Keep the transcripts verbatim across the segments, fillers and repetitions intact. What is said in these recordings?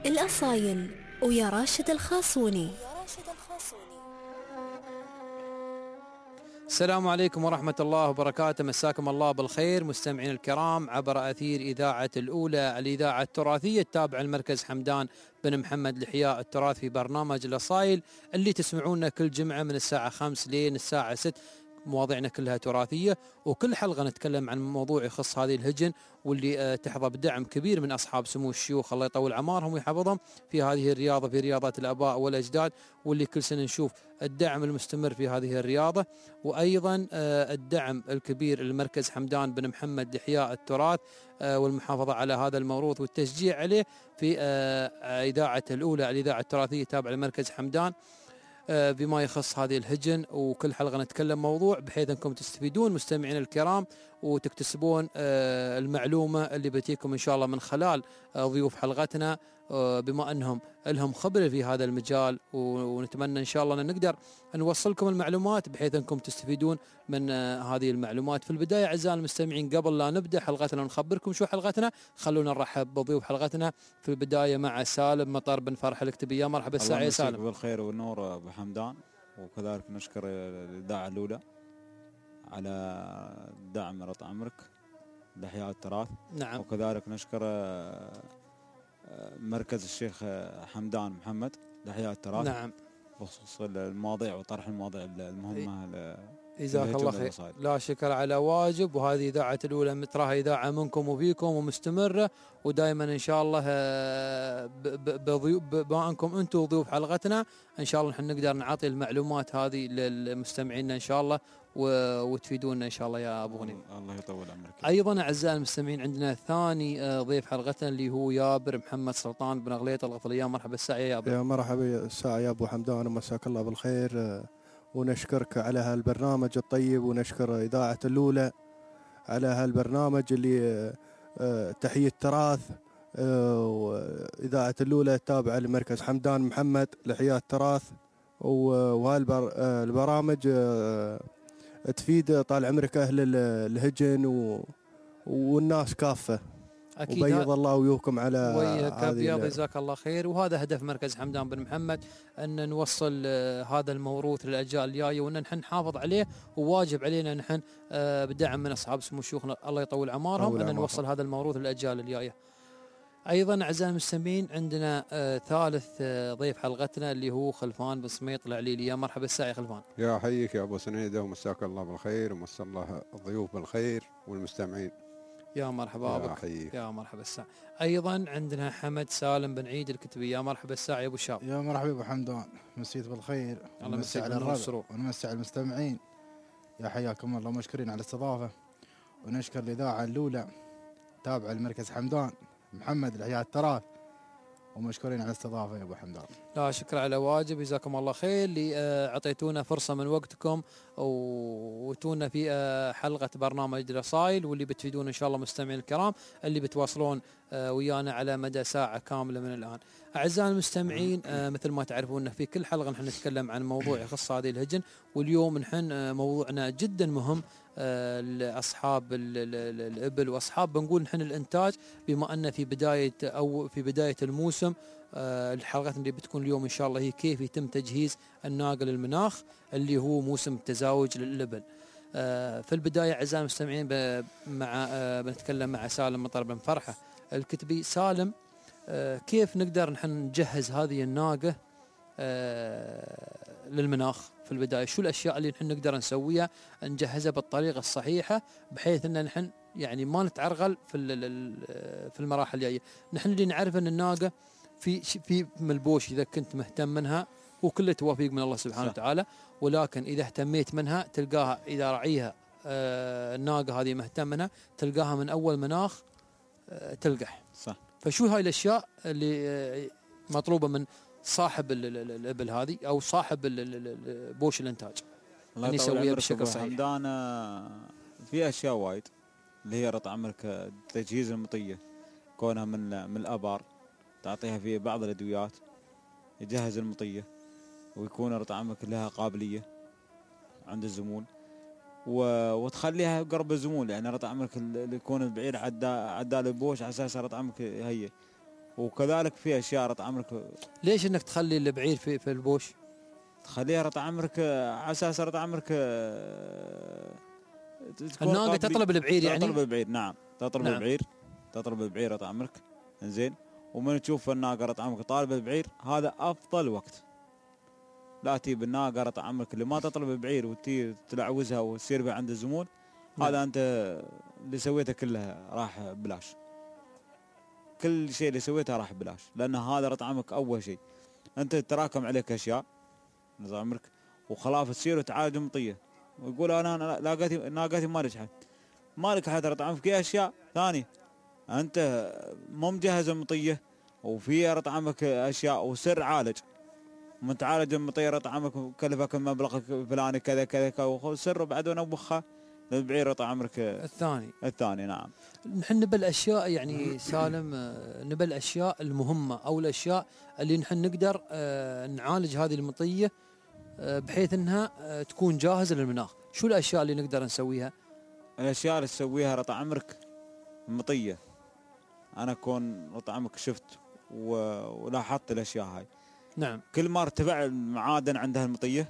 الأصايل ويا راشد الخاصوني. السلام عليكم ورحمة الله وبركاته، مساكم الله بالخير مستمعين الكرام عبر أثير إذاعة الأولى، الإذاعة التراثية التابعة لمركز حمدان بن محمد لإحياء التراث، في برنامج الأصايل اللي تسمعونه كل جمعة من الساعة خمس لين الساعة ست. مواضيعنا كلها تراثية، وكل حلقة نتكلم عن موضوع يخص هذه الهجن، واللي آه تحظى بدعم كبير من أصحاب سمو الشيوخ الله يطول أعمارهم ويحفظهم في هذه الرياضة، في رياضات الآباء والأجداد، واللي كل سنة نشوف الدعم المستمر في هذه الرياضة. وأيضا آه الدعم الكبير لمركز حمدان بن محمد لإحياء التراث آه والمحافظة على هذا الموروث والتشجيع عليه في آه إذاعة الأولى، الإذاعة التراثية تابعة لمركز حمدان، بما يخص هذه الهجن. وكل حلقة نتكلم موضوع بحيث أنكم تستفيدون مستمعين الكرام وتكتسبون المعلومة اللي بتيكم إن شاء الله من خلال ضيوف حلقتنا، بما أنهم لهم خبرة في هذا المجال، ونتمنى إن شاء الله أن نقدر نوصلكم المعلومات بحيث أنكم تستفيدون من هذه المعلومات. في البداية أعزائي المستمعين، قبل لا نبدأ حلقتنا ونخبركم شو حلقتنا، خلونا نرحب بضيوف حلقتنا. في البداية مع سالم مطر بن فرح الكتبي. يا مرحبا الساعة يا سالم. الله بالخير والنور أبو حمدان، وكذلك نشكر الإذاعة الأولى على دعم رط عمرك لإحياء التراث. نعم. وكذلك نشكر مركز الشيخ حمدان محمد لإحياء التراث. نعم. بخصوص المواضيع وطرح المواضيع المهمة. جزاك الله خير. لا شكر على واجب. وهذه إذاعة الأولى متراها إذاعة منكم وفيكم ومستمرة، ودائما إن شاء الله بما أنكم أنتم ضيوف حلقتنا إن شاء الله نحن نقدر نعطي المعلومات هذه للمستمعين إن شاء الله وتفيدونا إن شاء الله يا أبو غنيم. الله يطول عمرك. أيضا أعزائي المستمعين، عندنا ثاني ضيف حلقتنا اللي هو يابر محمد سلطان بن غليط الغفلي. مرحبا الساعة يا يابر. يا مرحبا الساعة يا أبو حمدان، ومساك الله بالخير، ونشكرك على هالبرنامج الطيب، ونشكر إذاعة الأولى على هالبرنامج اللي تحية التراث، وإذاعة الأولى تابعة لمركز حمدان محمد لإحياء التراث، وهالبرامج تفيد طال عمرك أهل الهجن والناس كافة. أكيد. وبيض الله ويوكم على وياك بياض، جزاك الله خير. وهذا هدف مركز حمدان بن محمد، أن نوصل آه هذا الموروث للأجيال الجاية، وأن نحن نحافظ عليه، وواجب علينا نحن آه بدعم من أصحاب سمو شيوخنا الله يطول عمارهم أن نوصل هذا الموروث للأجيال الجاية. أيضا أعزائي المستمعين، عندنا آه ثالث آه ضيف حلقتنا اللي هو خلفان بن سميط العليلي. يا مرحبا الساعة يا خلفان. يا حيك يا أبو سنيدة، ومساك الله بالخير، ومسا الله الضيوف بالخير والمستمعين. يا مرحبا بك. يا مرحبا الساعة. أيضا عندنا حمد سالم بن عيد الكتبي. يا مرحبا الساعة يا أبو الشاب. يا مرحبا أبو حمدان، مسيت بالخير. الله يمسيك على الربع ونمسي على المستمعين. يا حياكم الله، مشكورين على الاستضافة. ونشكر الإذاعة الأولى تابعة لمركز حمدان محمد لإحياء التراث، ومشكورين على الاستضافة يا أبو حمدان. لا شكر على واجب، جزاكم الله خير اللي أعطيتونا فرصة من وقتكم وتونا في حلقة برنامج الرسائل، واللي بتفيدون إن شاء الله مستمعين الكرام اللي بتواصلون ويانا على مدى ساعة كاملة من الآن. أعزائي المستمعين، مثل ما تعرفون في كل حلقة نحن نتكلم عن موضوع يخص هذه الهجن، واليوم نحن موضوعنا جدا مهم لأصحاب الإبل وأصحاب بنقول نحن الإنتاج، بما أن في بداية أو في بداية الموسم. الحلقات اللي بتكون اليوم إن شاء الله هي كيف يتم تجهيز الناقة للمناخ اللي هو موسم التزاوج للإبل. في البداية أعزائي المستمعين مع بنتكلم مع سالم مطر بن فرحة الكتبي. سالم، كيف نقدر نحن نجهز هذه الناقة للمناخ في البداية؟ شو الأشياء اللي نحن نقدر نسويها نجهزها بالطريقة الصحيحة بحيث أن نحن يعني ما نتعرغل في في المراحل الجاية؟ نحن اللي نعرف أن الناقة في في ملبوش إذا كنت مهتم منها، وكله توفيق من الله سبحانه وتعالى، ولكن إذا اهتميت منها تلقاها إذا رعيها آه الناقة هذه مهتم منها تلقاها من أول مناخ آه تلقح. صح. فشو هاي الأشياء اللي آه مطلوبة من صاحب الإبل هذه أو صاحب بوش الإنتاج أن يسويها بشكل صحيح؟ حمدان، في أشياء وايد اللي هي رط عمرك تجهيز المطية، كونها من من الآبار تعطيها في بعض الأدويات يجهز المطية، ويكون رط عمرك لها قابلية عند الزمون، وتخليها قرب الزمون، يعني رط عمرك اللي يكون بعيد عدا عدا البوش على أساس رط عمرك هي وكذلك في اشياء رط عمرك. ليش انك تخلي البعير في في البوش؟ تخليها رط عمرك على اساس رط عمرك الناقه تطلب البعير يعني تطلب البعير. نعم تطلب نعم. البعير تطلب البعير رط عمرك. زين ومن تشوف الناقه رط عمرك طالب البعير هذا افضل وقت. لا تجيب الناقه رط عمرك اللي ما تطلب البعير وتي تلعوزها وتصير بها عند الزمون. نعم. هذا انت اللي سويته كلها راح بلاش. كل شيء اللي سويته راح بلاش لان هذا رط عمرك اول شيء انت تراكم عليك اشياء رط عمرك وخلاف تصير وتعالج مطيه ويقول انا لاقيتي ناقتي ما نجحت ما نجحت رط عمرك في اشياء ثانيه انت مو مجهز المطيه وفي رط عمرك اشياء وسر عالج من تعالج المطيه رط عمرك كلفك المبلغ الفلاني كذا كذا كذا سر بعد ونوخها للبعير رط عمرك الثاني الثاني. نعم نحن نبى الاشياء يعني سالم نبى الاشياء المهمه او الاشياء اللي نحن نقدر نعالج هذه المطيه بحيث انها تكون جاهزه للمناخ. شو الاشياء اللي نقدر نسويها؟ الاشياء اللي تسويها رط عمرك المطيه انا كون رط عمرك شفت ولاحظت الاشياء هاي. نعم كل ما ارتفع المعادن عندها المطيه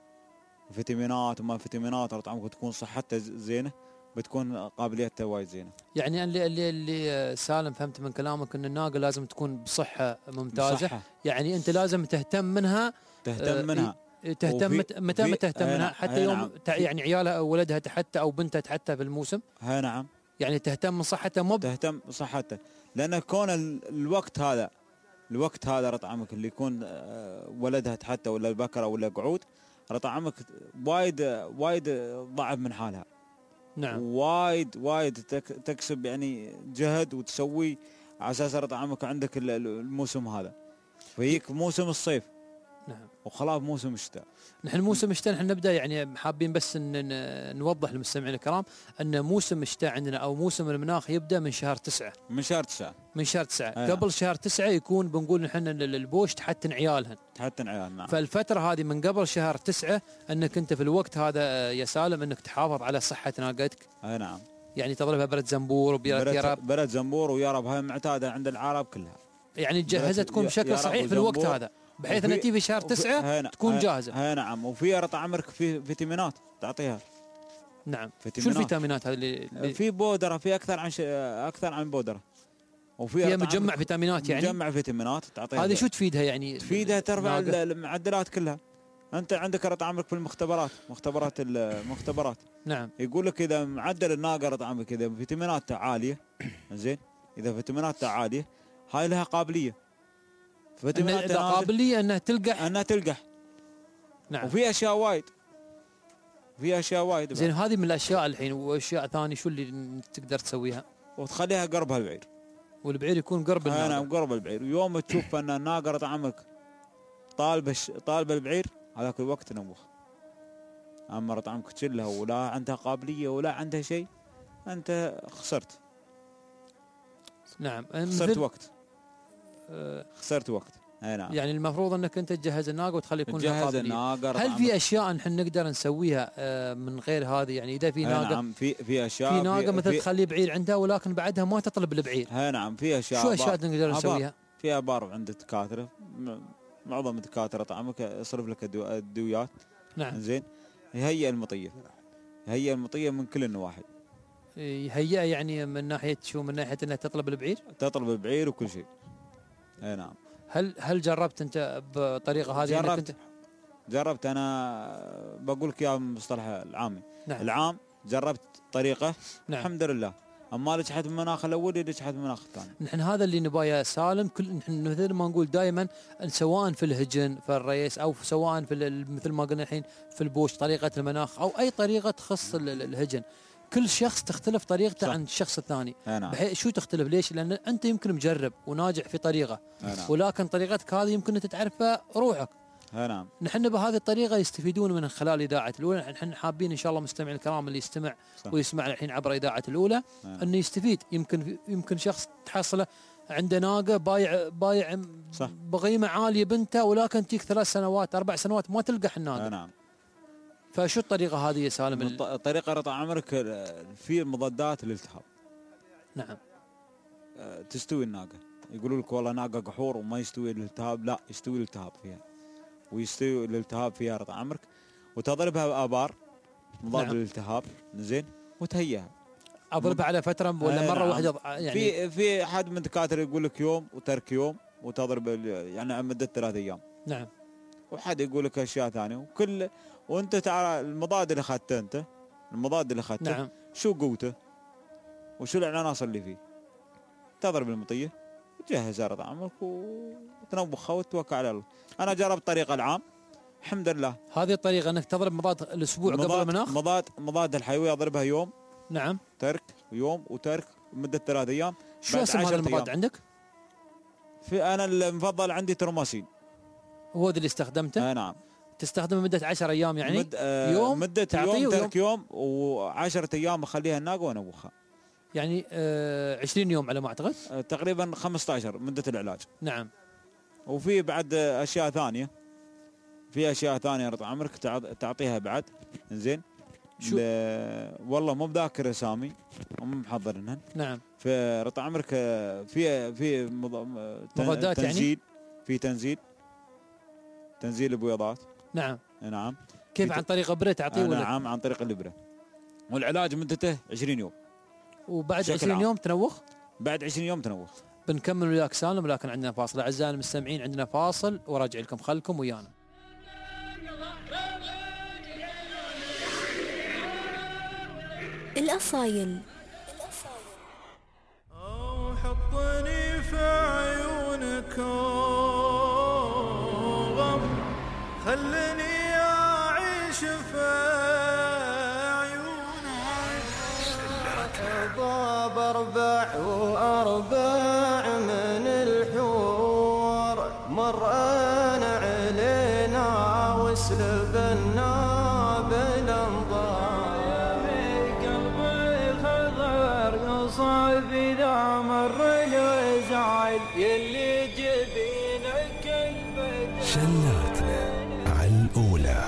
فيتامينات وما فيتامينات رط عمرك تكون صحتها زينه بتكون قابليتها وايد زينه. يعني اللي اللي اللي سالم فهمت من كلامك ان الناقه لازم تكون بصحه ممتازه. بصحة. يعني انت لازم تهتم منها تهتم منها تهتم متى ما تهتم منها حتى يوم نعم. يعني عيالها او ولدها حتى او بنتها حتى في الموسم. ها نعم يعني تهتم من صحتها مو تهتم بصحتها لان كون الوقت هذا الوقت هذا رط عمك اللي يكون ولدها حتى ولا البكره ولا قعود رط عمك وايد وايد ضعف من حالها. نعم وايد وايد تكسب يعني جهد وتسوي على اساس رط عمك عندك الموسم هذا فيك موسم الصيف. نعم وخلاص موسم الشتاء. نحن موسم الشتاء نحن نبدا يعني حابين بس ان نوضح للمستمعين الكرام ان موسم الشتاء عندنا او موسم المناخ يبدا من شهر تسعة. من شهر تسعة من شهر تسعة أيه. قبل شهر تسعة يكون بنقول نحن البوش تحتن عيالهن تحتن عيال. نعم فالفتره هذه من قبل شهر تسعة انك انت في الوقت هذا يا سالم انك تحافظ على صحه ناقتك. اي نعم يعني تضربها برد زنبور وبرد يراب. برد زنبور ويراب هاي معتاده عند العرب كلها. يعني تجهزها تكون بشكل صحيح في الوقت هذا بحيث ان تجي في شهر تسعة تكون جاهزه. ها نعم وفي رط عمرك في فيتامينات تعطيها. نعم شو الفيتامينات هذه اللي في بودره في اكثر عن ش... اكثر عن بودره وفي فيها مجمع فيتامينات يعني مجمع فيتامينات تعطيها. هذه شو تفيدها يعني؟ تفيدها ترفع المعدلات كلها. انت عندك رط عمرك في المختبرات مختبرات المختبرات. نعم يقول لك اذا معدل الناقه رط عمرك اذا فيتاميناتها عاليه زين اذا فيتاميناتها عاليه هاي لها قابليه فيتامينات قابليه انها تلقح انها تلقح. نعم وفي اشياء وايد في اشياء وايد زين هذه من الاشياء الحين. واشياء ثانيه شو اللي تقدر تسويها؟ وتخليها قربها البعير والبعير يكون قرب الناقه. نعم قرب البعير ويوم تشوف ان الناقه رط عمرك طالبه طالبه البعير هذاك الوقت نوخ. اما رط عمرك تشلها ولا عندها قابليه ولا عندها شيء انت خسرت. نعم خسرت وقت أه خسرت وقت. اي نعم يعني المفروض انك انت تجهز الناقه وتخلي يكون لها قابليه. هل في اشياء نحن نقدر نسويها من غير هذه؟ يعني اذا في ناقه نعم في في اشياء في ناقه مثل تخلي بعير عندها ولكن بعدها ما تطلب البعير. اي نعم في اشياء. شو اشياء نقدر نسويها؟ في ابار عند الدكاتره معظم الدكاتره طعمك يصرف لك الدويات. نعم زين يهيئ المطيه يهيئ المطيه من كل النواحي. يهيئها يعني من ناحيه شو؟ من ناحيه انها تطلب البعير تطلب البعير وكل شيء. اي نعم. هل هل جربت انت بالطريقه هذه؟ جربت انت جربت انا بقول لك اياها بالمصطلح العامي. نعم. العام جربت طريقه. نعم. الحمد لله اما نجحت من المناخ الاول نجحت من المناخ الثاني. نحن هذا اللي نباه يا سالم. كل نحن مثل ما نقول دائما سواء في الهجن في الريس او سواء في مثل ما قلنا الحين في البوش طريقه المناخ او اي طريقه تخص الهجن كل شخص تختلف طريقته صح. عن الشخص الثاني. نعم. بحيث شو تختلف؟ ليش؟ لان انت يمكن مجرب وناجح في طريقه. نعم. ولكن طريقتك هذه يمكن انت تعرفها روحك. نعم. نحن بهذه الطريقه يستفيدون من خلال اذاعه الاولى. نحن حابين ان شاء الله مستمعي الكرام اللي يستمع صح. ويسمع الحين عبر اذاعه الاولى نعم. انه يستفيد. يمكن يمكن شخص تحصله عنده ناقه بايع بايع صح. بقيمه عاليه بنته ولكن تيك ثلاث سنوات اربع سنوات ما تلقح الناقه. نعم. فشو الطريقه هذه يا سالم؟ الطريقه رط عمرك في مضادات الالتهاب. نعم. تستوي الناقه يقولوا لك والله ناقه قحور وما يستوي الالتهاب، لا يستوي الالتهاب فيها، ويستوي الالتهاب فيها رضع عمرك، وتضربها بآبار مضاد نعم. للالتهاب زين وتهيئها. اضربها على فتره ولا آه مره نعم. واحده يعني؟ في في احد من الدكاتره يقول لك يوم وترك يوم وتضرب يعني مده ثلاث ايام. نعم. وحد يقول لك اشياء ثانيه، وكل وانت تعرف المضاد اللي اخذته انت، المضاد اللي اخذته نعم. شو قوته وشو العناصر اللي فيه. تضرب المطيه وتجهز رضع عمرك وتنوخها وتوكل على الله. انا جربت الطريقه العام الحمد لله. هذه الطريقه انك تضرب مضاد الاسبوع قبل المناخ؟ مضاد مضاد الحيويه اضربها يوم. نعم. ترك ويوم وترك مده ثلاث ايام. شو اسم هذا المضاد أيام. عندك؟ في انا المفضل عندي ترماسين. هو اللي استخدمته؟ آه نعم. تستخدمه مده عشرة ايام يعني؟ مد آه يوم مده يوم ترك يوم وعشرة ايام اخليها الناقه وانوخها. يعني آه عشرين يوم على ما اعتقد؟ آه تقريبا خمسة عشر مده العلاج. نعم. وفي بعد اشياء ثانيه، في اشياء ثانيه رضع عمرك تعطيها بعد زين. شو؟ والله مو بذاكر اسامي ومو محضرنهن. نعم. في رضع عمرك في في مضادات تنزيل يعني؟ في تنزيل تنزيل البويضات. نعم. نعم. كيف عن طريق ابره تعطيه ولا؟ نعم عن طريق الابره. والعلاج مدته عشرين يوم. وبعد عشرين يوم تنوخ؟ بعد عشرين يوم تنوخ. بنكمل وياك سالم، ولكن عندنا فاصل. اعزائي المستمعين عندنا فاصل وراجع لكم، خلكم ويانا. الأصايل. أو حطني في عيونك غم، خلني أعيش في عيونك. ضاب أربع وأربع من الحور، مرأنا علينا وسلبنا إذا مر الوزعل يلي جبينك البدر. شلاتنا على الأولى.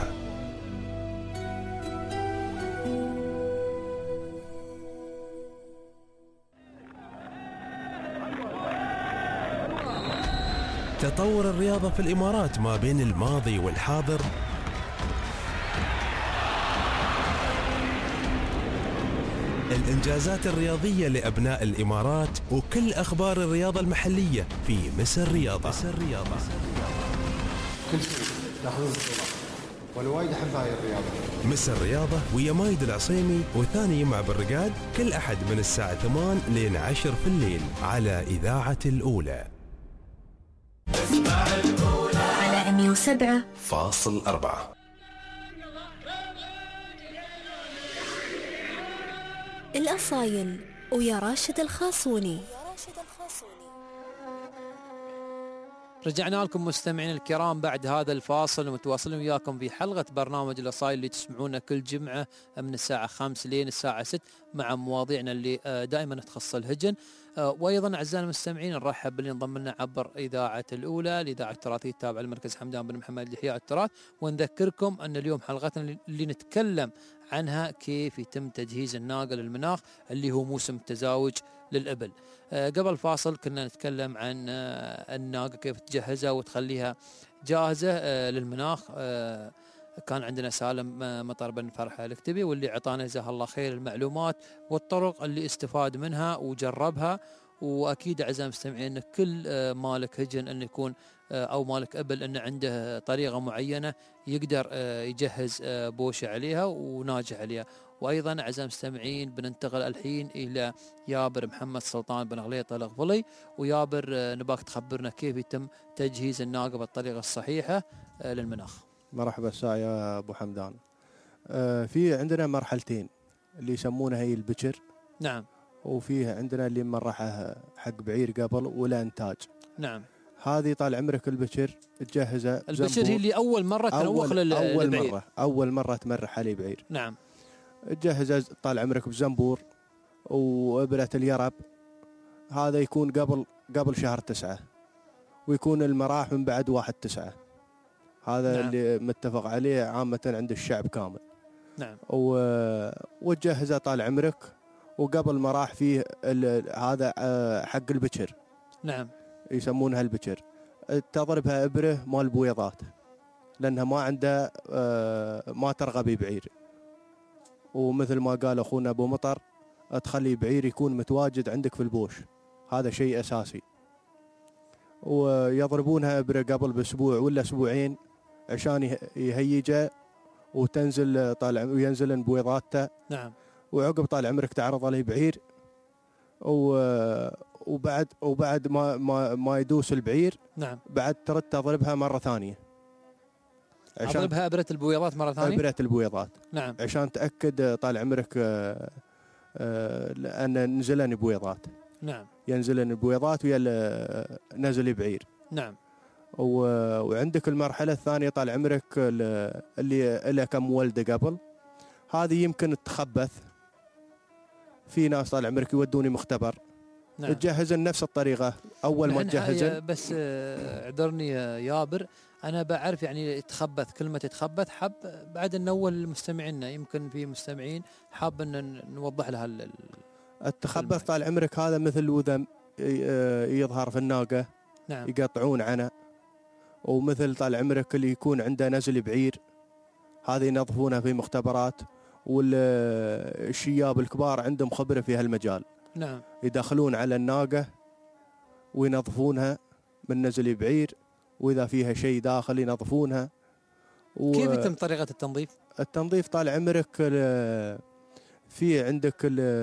تطور الرياضة في الإمارات ما بين الماضي والحاضر الإنجازات الرياضية لأبناء الإمارات وكل أخبار الرياضة المحلية في مصر رياضة. مصر رياضة. كل سنة تاخذون بطولات والوايد أحب هاي الرياضة. مصر رياضة ويا مايد العصيمي وثاني مع بالرقاد كل أحد من الساعة ثمان لين عشر في الليل على إذاعة الأولى. اسمع الأولى على مية وسبعة فاصل أربعة. الأصايل ويا راشد الخاصوني. رجعنا لكم مستمعين الكرام بعد هذا الفاصل، ومتواصلين وياكم في حلقة برنامج الأصايل اللي تسمعونا كل جمعة من الساعة خمس لين الساعة ست مع مواضيعنا اللي دائما تخص الهجن. وأيضا أعزائنا المستمعين نرحب باللي انضم لنا عبر إذاعة الأولى، الإذاعة التراثية التابعة لمركز حمدان بن محمد لإحياء التراث. ونذكركم أن اليوم حلقتنا اللي نتكلم عنها كيف يتم تجهيز الناقة للمناخ اللي هو موسم التزاوج للإبل. أه قبل فاصل كنا نتكلم عن أه الناقة كيف تجهزها وتخليها جاهزة أه للمناخ. أه كان عندنا سالم مطر بن فرحة الكتبي واللي عطانا جزاه الله خير المعلومات والطرق اللي استفاد منها وجربها. وأكيد أعزائي المستمعين كل أه مالك هجن أن يكون أه أو مالك إبل أن عنده طريقة معينة يقدر أه يجهز أه بوشة عليها وناجح عليها. وأيضا أعزائي المستمعين بننتقل الحين إلى يابر محمد سلطان بن غليطة الغفلي. ويابر نباك تخبرنا كيف يتم تجهيز الناقة بالطريقة الصحيحة للمناخ. مرحبا ساعة يا أبو حمدان. آه في عندنا مرحلتين اللي يسمونها هي البكر. نعم. وفيه عندنا اللي مرحها حق بعير قبل ولا إنتاج. نعم. هذه طال عمرك البكر تجهزه. البكر هي اللي أول مرة تنوخ للبعير. أول مرة أول مرة تمرح عليه بعير. نعم. تجهزه طال عمرك بزنبور وإبرة اليرب. هذا يكون قبل قبل شهر تسعة، ويكون المراح من بعد واحد تسعة. هذا نعم. اللي متفق عليه عامة عند الشعب كامل. نعم. وتجهزه طال عمرك وقبل ما راح فيه هذا حق البكر. نعم. يسمونها البكر. تضربها ابره مال بويضات لانها ما عنده ما ترغب بعير. ومثل ما قال اخونا ابو مطر تخلي بعير يكون متواجد عندك في البوش، هذا شيء اساسي. ويضربونها ابره قبل باسبوع ولا اسبوعين عشان يهيجه وتنزل طال وينزل بويضاته. نعم. وعقب طال عمرك تعرض عليه بعير، وبعد وبعد ما ما ما يدوس البعير. نعم. بعد ترد تضربها مره ثانيه. عشان اضربها ابره البويضات مره ثانيه. ابره البويضات. نعم. عشان تاكد طال عمرك ان نزلن بويضات. نعم. ينزلن البويضات ويا نزل بعير. نعم. وعندك المرحله الثانيه طال عمرك اللي لها كم ولده قبل، هذه يمكن تخبث. في ناس طال عمرك يودوني مختبر. نعم. تجهزن نفس الطريقه اول ما تجهزن. بس اعذرني يا يابر، انا بعرف يعني تخبث، كلمه تخبث حب بعد ننول مستمعينا، يمكن في مستمعين حاب ان نوضح لها التخبث طال عمرك هذا مثل وذم يظهر في الناقه. نعم. يقطعون عنه. ومثل طال عمرك اللي يكون عنده نزل بعير، هذه ينظفونها في مختبرات، والشياب الكبار عندهم خبره في هالمجال. نعم. يدخلون على الناقه وينظفونها من نزل بعير، واذا فيها شيء داخل ينظفونها. و... كيف يتم طريقه التنظيف؟ التنظيف طال عمرك في عندك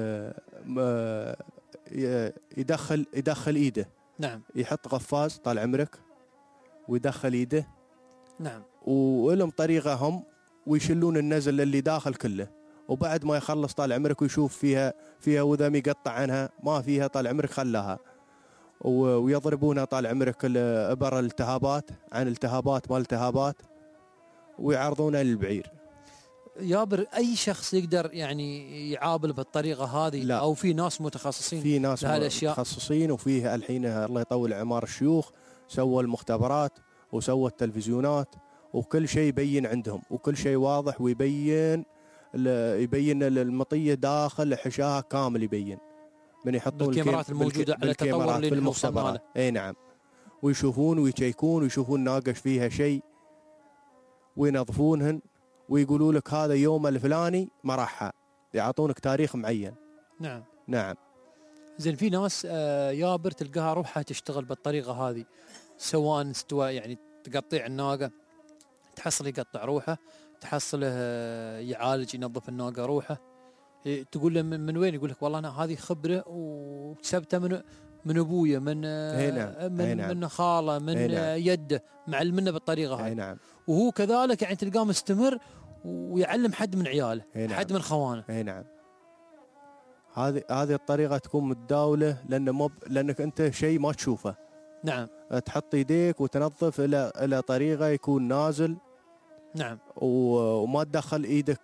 يدخل يدخل ايده. نعم. يحط قفاز طال عمرك ويدخل ايده. نعم. ولهم طريقه هم ويشلون النزل اللي داخل كله، وبعد ما يخلص طال عمرك ويشوف فيها فيها وذم يقطع عنها، ما فيها طال عمرك خلاها. ويضربونها طال عمرك ابر الالتهابات عن التهابات ما التهابات، ويعرضونها للبعير. يابر اي شخص يقدر يعني يعابل بالطريقه هذه؟ لا. او في ناس متخصصين في ناس متخصصين، وفيه الحين الله يطول عمار الشيوخ سووا المختبرات وسووا التلفزيونات وكل شيء يبين عندهم، وكل شيء واضح ويبين يبين المطيه داخل حشاها كامل، يبين من يحطون الكاميرات الموجوده على التطور اللي المختبرات. اي نعم. ويشوفون ويشيكون ويشوفون ناقش فيها شيء وينظفونهن، ويقولوا لك هذا يوم الفلاني مرحها، يعطونك تاريخ معين. نعم. نعم. زين في ناس آه يابر تلقاها روحها تشتغل بالطريقه هذه، سواء استوى يعني تقطيع الناقه، تحصل يقطع روحه، تحصله يعالج ينظف الناقه روحه. تقول له من وين؟ يقول لك والله انا هذه خبره واكتسبتها من من ابويا، من هنا. من هنا. من خاله، من هنا. يده، معلمنا بالطريقه هذه. نعم. وهو كذلك يعني تلقاه مستمر ويعلم حد من عياله، نعم. حد من خوانه. اي نعم. هذه هذه الطريقه تكون متداوله، لان مو لانك انت شيء ما تشوفه. نعم. تحط يديك وتنظف الى الى طريقه يكون نازل. نعم. وما تدخل ايدك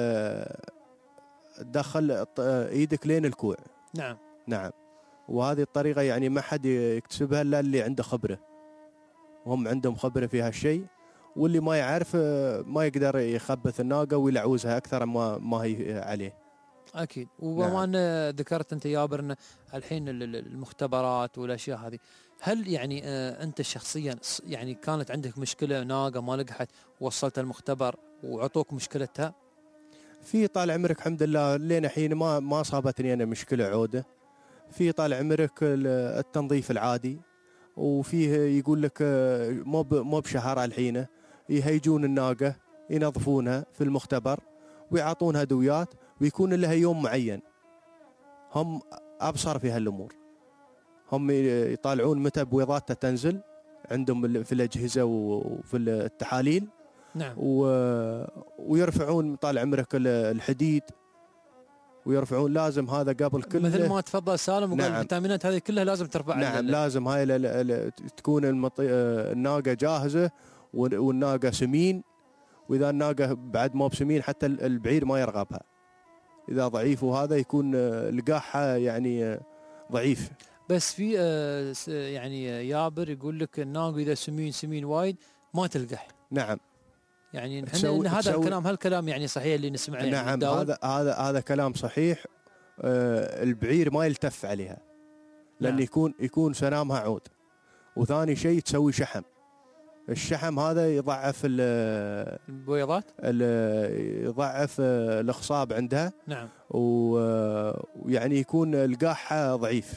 تدخل ايدك لين الكوع. نعم. نعم. وهذه الطريقه يعني ما حد يكتسبها الا اللي عنده خبره، وهم عندهم خبره في هالشيء، واللي ما يعرف ما يقدر يخبث الناقه ويلعوزها اكثر ما ما هي عليه. اكيد. وبما ان ذكرت انت يابر ان الحين المختبرات والاشياء هذه، هل يعني انت شخصيا يعني كانت عندك مشكله ناقه ما لقحت وصلت المختبر وعطوك مشكلتها؟ في طال عمرك الحمد لله لين الحين ما ما صابتني انا مشكله عوده. في طال عمرك التنظيف العادي، وفيه يقول لك مو مو بشهر الحين يهيجون الناقه ينظفونها في المختبر ويعطونها ادويات، ويكون لها يوم معين. هم ابصر في هالامور، هم يطالعون متى بويضاتها تنزل عندهم في الاجهزه وفي التحاليل. نعم. و... ويرفعون طال عمرك الحديد، ويرفعون لازم هذا قبل كله مثل ما تفضل سالم وقال. نعم. الفيتامينات هذه كلها لازم ترفع. نعم. لازم هاي ل... ل... تكون المطي... الناقه جاهزه والناقه سمين، واذا الناقه بعد ما بسمين حتى البعير ما يرغبها. اذا ضعيف وهذا يكون لقاحها يعني ضعيف. بس في يعني يابر يقول لك الناقه اذا سمين سمين وايد ما تلقح. نعم. يعني نحن هذا الكلام هالكلام يعني صحيح اللي نسمعه. يعني نعم. هذا هذا هذا كلام صحيح. آه البعير ما يلتف عليها، لان نعم. يكون يكون سنامها عود. وثاني شيء تسوي شحم. الشحم هذا يضعف البويضات، يضعف الاخصاب عندها. نعم. ويعني يكون القاحة ضعيف.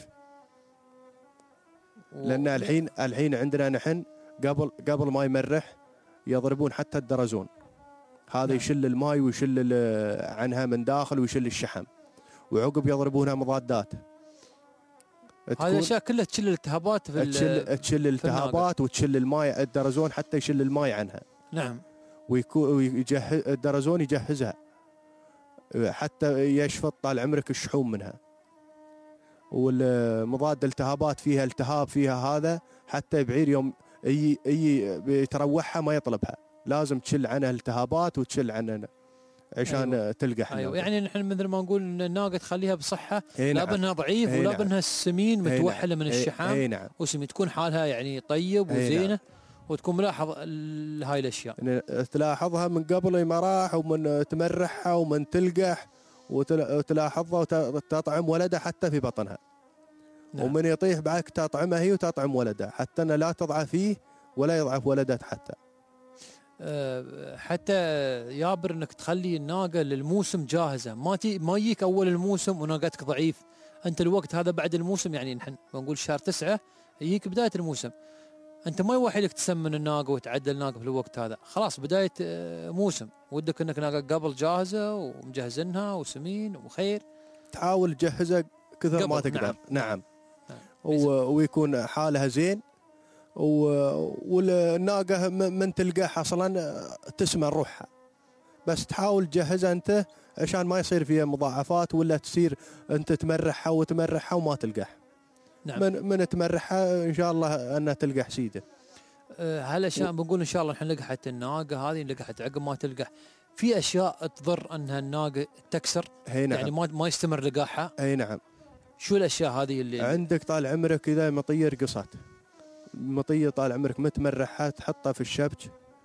و... لان الحين الحين عندنا نحن قبل قبل ما يمرح يضربون حتى الدرزون، هذا نعم. يشل الماء ويشل عنها من داخل ويشل الشحم، وعقب يضربونها مضادات. هذه الاشياء كلها تشل الالتهابات في تشل تشل الالتهابات وتشل الماء، الدرزون حتى يشل الماء عنها. نعم. ويكون يجهز الدرزون يجهزها حتى يشفط طال عمرك الشحوم منها. والمضاد التهابات فيها التهاب فيها هذا حتى بعير يوم اي اي بيتروحها ما يطلبها، لازم تشل عنها التهابات وتشل عنها عشان أيوة. تلقح. ايوه يعني نحن مثل ما نقول ان الناقه تخليها بصحه، لا نعم. بانها ضعيف ولا نعم. بانها السمين متوحله من الشحام. اي نعم. وسمي تكون حالها يعني طيب وزينه. نعم. وتكون ملاحظ هاي الاشياء، تلاحظها من قبل ما راح ومن تمرحها ومن تلقح وتلاحظها وتطعم ولدها حتى في بطنها. نعم. ومن يطيح بعدك تطعمها هي وتطعم ولدها حتى أنها لا تضعف فيه ولا يضعف ولدها حتى. أه حتى يابر انك تخلي الناقه للموسم جاهزه، ما تي ما يجيك اول الموسم وناقتك ضعيف، انت الوقت هذا بعد الموسم يعني نحن بنقول شهر تسعة يجيك بدايه الموسم، انت ما يوحي لك تسمن الناقه وتعدل الناقه في الوقت هذا، خلاص بدايه موسم، ودك انك ناقه قبل جاهزه ومجهزينها وسمين وخير، تحاول تجهزها كثر ما تقدر. نعم, نعم. نعم. ويكون حالها زين، والناقه من تلقاها اصلا تسمن روحها، بس تحاول تجهزها انت عشان ما يصير فيها مضاعفات ولا تصير انت تمرحها وتمرحها وما تلقح. نعم. من من تمرحها ان شاء الله انها تلقح سيده. أه هالاشياء و... بنقول ان شاء الله نحن لقحت الناقه هذه، لقحت عقب ما تلقح، في اشياء تضر انها الناقه تكسر. نعم. يعني ما ما يستمر لقاحها. اي نعم. شو الاشياء هذه اللي عندك طال عمرك اذا مطيه رقصت، مطيه طال عمرك متمرحها تحطها في الشبك،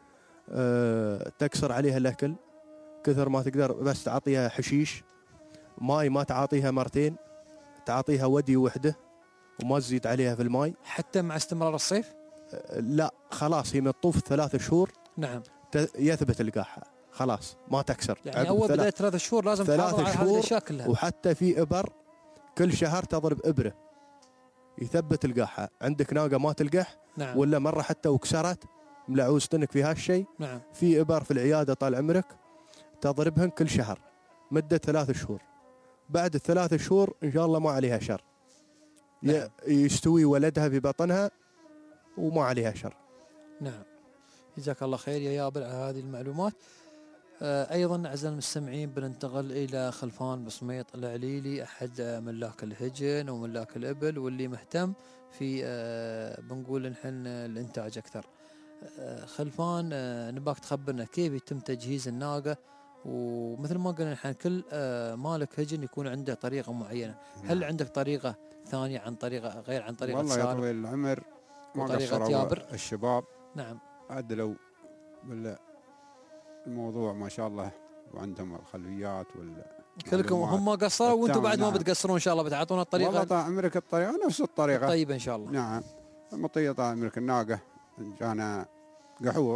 أه تكسر عليها الاكل كثر ما تقدر، بس تعطيها حشيش، ماي ما تعاطيها مرتين، تعاطيها ودي وحده وما تزيد عليها في الماي حتى مع استمرار الصيف. أه لا خلاص هي من طوف ثلاث شهور. نعم. يثبت لقاحها خلاص ما تكسر. يعني اول بدايه ثلاث شهور لازم تحافظ على هذه الاشياء كلها. وحتى في ابر كل شهر تضرب ابره يثبت القاحة. عندك ناقة ما تلقح. نعم. ولا مرة حتى وكسرت ملعوزتنك في هالشيء. نعم. في إبر في العيادة طال عمرك تضربهن كل شهر مدة ثلاث شهور، بعد الثلاث شهور إن شاء الله ما عليها شر. نعم. يستوي ولدها في بطنها وما عليها شر. نعم. جزاك الله خير يا يابر على هذه المعلومات. أيضا أعزائي المستمعين بننتقل إلى خلفان بصميط العليلي، أحد ملاك الهجن وملاك الإبل واللي مهتم في بنقول نحن الإنتاج أكثر. خلفان نباك تخبرنا كيف يتم تجهيز الناقة، ومثل ما قلنا نحن كل مالك هجن يكون عنده طريقة معينة. هل عندك طريقة ثانية عن طريقة غير عن طريقة والله سالم؟ يا طويل العمر ما طريقة يابر الشباب. نعم. عدلوا بال الموضوع ما شاء الله، وعندهم الخلفيات وال كلكم هم قصروا وانتم بعد ما نعم. بتقصرون ان شاء الله بتعطونا الطريقه. والله طال عمرك الطريقه نفس الطريقه طيب ان شاء الله. نعم. مطيه طال عمرك الناقه ان كان قحور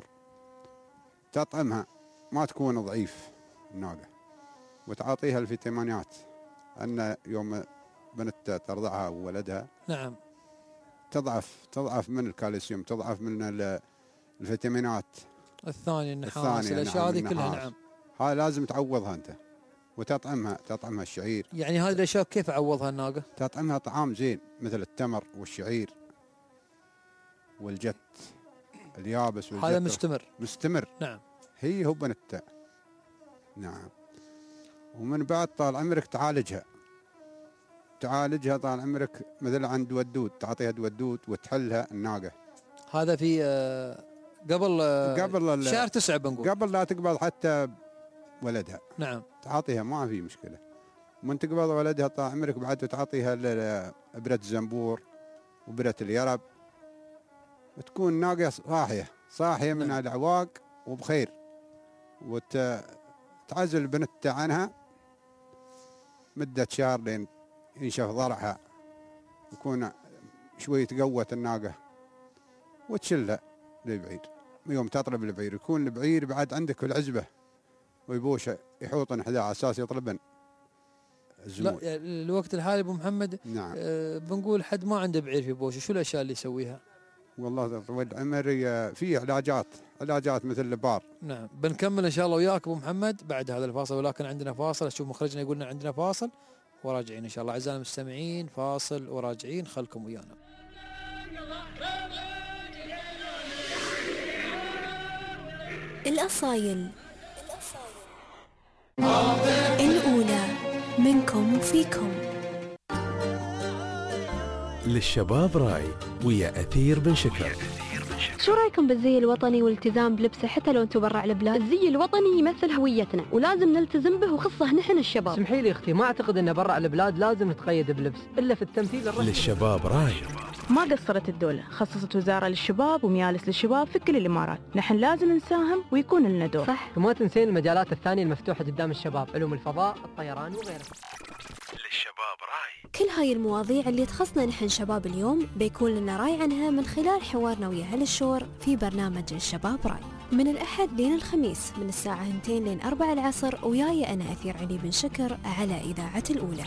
تطعمها ما تكون ضعيف الناقه، وتعاطيها الفيتامينات ان يوم بنت ترضعها وولدها نعم تضعف تضعف من الكالسيوم، تضعف من الفيتامينات الثاني النحاس الاشياء هذه نعم كلها. نعم. هاي لازم تعوضها انت وتطعمها، تطعمها الشعير. يعني هذه الاشياء كيف اعوضها الناقه؟ تطعمها طعام زين مثل التمر والشعير والجت اليابس والجت. هذا مستمر مستمر. نعم. هي هو بنتها. نعم. ومن بعد طال عمرك تعالجها تعالجها طال عمرك مثل عند ودود، تعطيها ودود وتحلها الناقه. هذا في قبل قبل شهر تسعة بنقول، قبل لا تقبض حتى ولدها. نعم. تعاطيها ما في مشكله. من تقبض ولدها طال عمرك بعد تعطيها ابره الزنبور وابره اليرب، تكون ناقه صاحيه صاحيه من نعم. العواق وبخير، وتعزل بنتها عنها مده شهر لين ينشف ضرعها، يكون شوي تقوت الناقه وتشله للبعير. يوم تطلب البعير يكون البعير بعد عندك في العزبة ويبوشه يحوطن حذاء على اساس يطلبن الزبون. لا يعني الوقت الحالي ابو محمد نعم. آه بنقول حد ما عنده بعير في بوشه، شو الاشياء اللي يسويها؟ والله طويل العمر في علاجات علاجات مثل البار. نعم بنكمل ان شاء الله وياك ابو محمد بعد هذا الفاصل، ولكن عندنا فاصل. اشوف مخرجنا يقول لنا عندنا فاصل وراجعين ان شاء الله. اعزائنا المستمعين فاصل وراجعين، خلكم ويانا. الأصايل الأولى منكم وفيكم. للشباب راي ويا أثير بن شكر. شو رايكم بالزي الوطني والالتزام بلبسه حتى لو انتم برا البلاد؟ الزي الوطني يمثل هويتنا ولازم نلتزم به، وخصه نحن الشباب. اسمحي لي اختي، ما اعتقد ان برا البلاد لازم نتقيد بلبس الا في التمثيل الرسمي. للشباب راي. ما قصرت الدولة، خصصت وزارة للشباب وميالس للشباب في كل الإمارات. نحن لازم نساهم ويكون لنا دور. صح، وما تنسين المجالات الثانية المفتوحة قدام الشباب، علوم الفضاء، الطيران وغيرها. للشباب راي. كل هاي المواضيع اللي تخصنا نحن شباب اليوم بيكون لنا راي عنها من خلال حوارنا ويا هل الشور في برنامج الشباب راي من الأحد لين الخميس من الساعة اثنتين لين أربعة العصر، وياي أنا أثير علي بن شكر على إذاعة الأولى.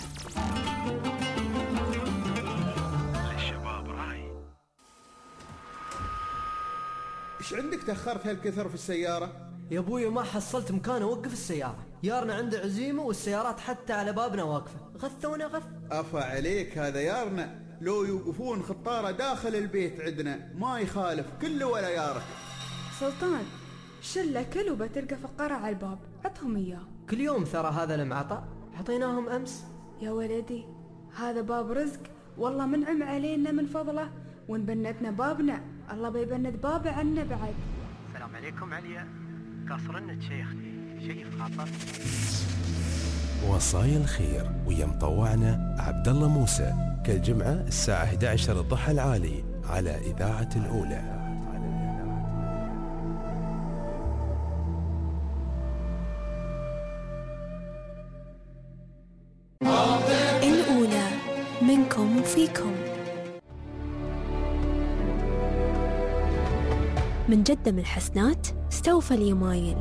ايش عندك تأخرت هالكثر في السيارة؟ يا ابوي ما حصلت مكان اوقف السيارة، يارنا عنده عزيمة والسيارات حتى على بابنا واقفة، غثونا غث. أفا عليك هذا يارنا، لو يوقفون خطارة داخل البيت عندنا ما يخالف كله ولا يارك. سلطان شلة كلوبة تلقى فقرة على الباب، عطهم إياه. كل يوم ثرى هذا المعطى، حطيناهم أمس. يا ولدي هذا باب رزق، والله منعم علينا من فضله، وان بنتنا بابنا الله بيبند بابه عنا بعد. السلام عليكم عليا، قاصرنك شيخ شيء خاطر. وصايا الخير ويا مطوعنا عبد الله موسى كل جمعة الساعة إحدى عشر الضحى العالي على إذاعة الأولى. الأولى منكم وفيكم. من جدة الحسنات استوفى اليمايل.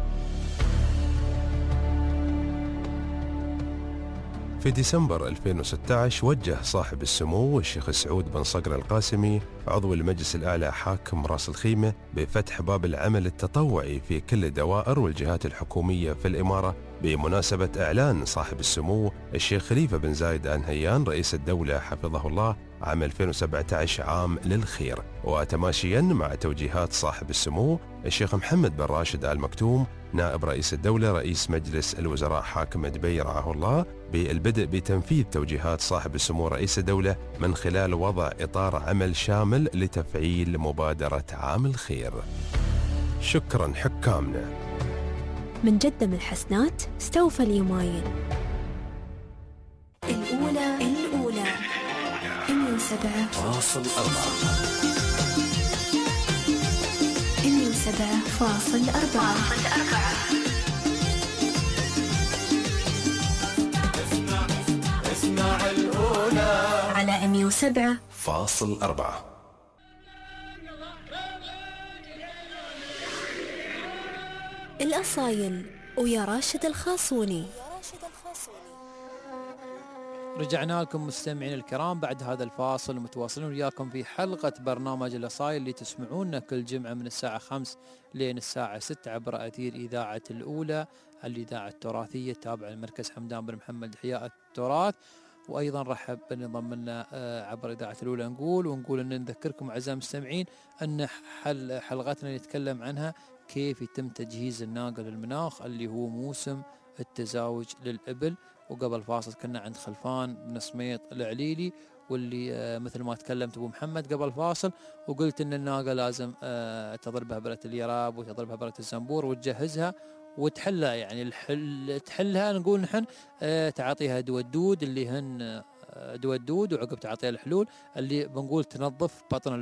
في ديسمبر ألفين وستة عشر وجه صاحب السمو الشيخ سعود بن صقر القاسمي عضو المجلس الأعلى حاكم راس الخيمة بفتح باب العمل التطوعي في كل الدوائر والجهات الحكومية في الإمارة بمناسبة إعلان صاحب السمو الشيخ خليفة بن زايد آل نهيان رئيس الدولة حفظه الله عام ألفين وسبعة عشر عام للخير، وتماشيا مع توجيهات صاحب السمو الشيخ محمد بن راشد آل مكتوم نائب رئيس الدولة رئيس مجلس الوزراء حاكم دبي رعاه الله بالبدء بتنفيذ توجيهات صاحب السمو رئيس الدولة من خلال وضع إطار عمل شامل لتفعيل مبادرة عام الخير. شكرا حكامنا. من جدة الحسنات استوفى اليمايل. الأولى الأولى إميو سبعة فاصل أربعة إميو سبعة فاصل أربعة. اسمع اسمع الأولى على إميو سبعة فاصل أربعة. الأصايل ويا راشد الخاصوني. رجعنا لكم مستمعين الكرام بعد هذا الفاصل، متواصلين وياكم في حلقة برنامج الأصايل اللي تسمعونا كل جمعة من الساعة خمس لين الساعة ستة عبر أثير إذاعة الأولى الإذاعة التراثية التابعة لمركز حمدان بن محمد لإحياء التراث. وأيضا رحب بنضم لنا عبر إذاعة الأولى نقول ونقول أن نذكركم أعزائي المستمعين أن حل حلقتنا نتكلم عنها كيف يتم تجهيز الناقة للمناخ اللي هو موسم التزاوج للإبل. وقبل فاصل كنا عند خلفان بن سميط العليلي، واللي مثل ما تكلمت أبو محمد قبل فاصل وقلت أن الناقة لازم تضربها برة اليراب وتضربها برة الزنبور وتجهزها وتحلها، يعني الحل تحلها نقول نحن تعطيها دواء الدود اللي هن دواء الدود، وعقب تعطيها الحلول اللي بنقول تنظف بطن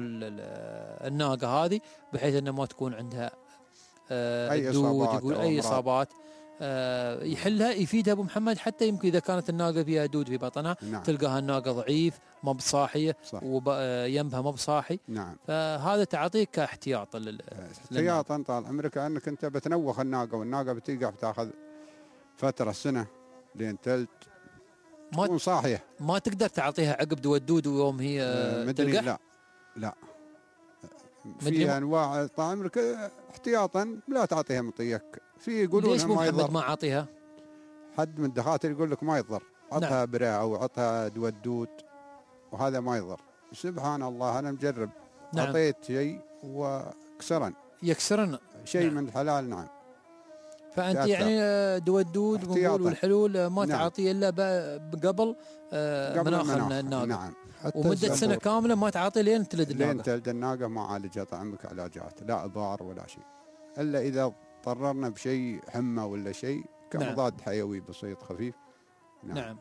الناقة هذه بحيث أنه ما تكون عندها أي الدود إصابات يقول أي إصابات آه يحلها يفيدها ابو محمد، حتى يمكن اذا كانت الناقه فيها دود في بطنها نعم. تلقاها الناقه ضعيف ما بصاحيه ويمها ما بصاحي. نعم. فهذا تعطيك كاحتياط لل احتياطا طال عمرك، انك انت بتنوخ الناقه والناقه بتيقع بتاخذ فتره سنه لين تلت ما تكون صاحيه. ما تقدر تعطيها عقب دودود ويوم هي آه تلقح؟ لا لا في انواع طال عمرك احتياطا لا تعطيها مطيك. في يقولون ليش ما يضر. ما اعطيها؟ حد من الدكاتره يقول لك ما يضر، عطها نعم. براء او عطها دودود وهذا ما يضر. سبحان الله انا مجرب. نعم. اعطيت شيء وكسرن يكسرن شيء نعم. من الحلال. نعم. فانت يعني دودود ونقول والحلول ما نعم. تعطي الا قبل, قبل مناخ الناقه. نعم. ومده سنه كامله ما تعطي لين تلد الناقه. لين تلد الناقه ما عالجها طعمك علاجات لا ابار ولا شيء، الا اذا اضطررنا بشيء حمى ولا شيء كمضاد نعم. حيوي بسيط خفيف. نعم, نعم.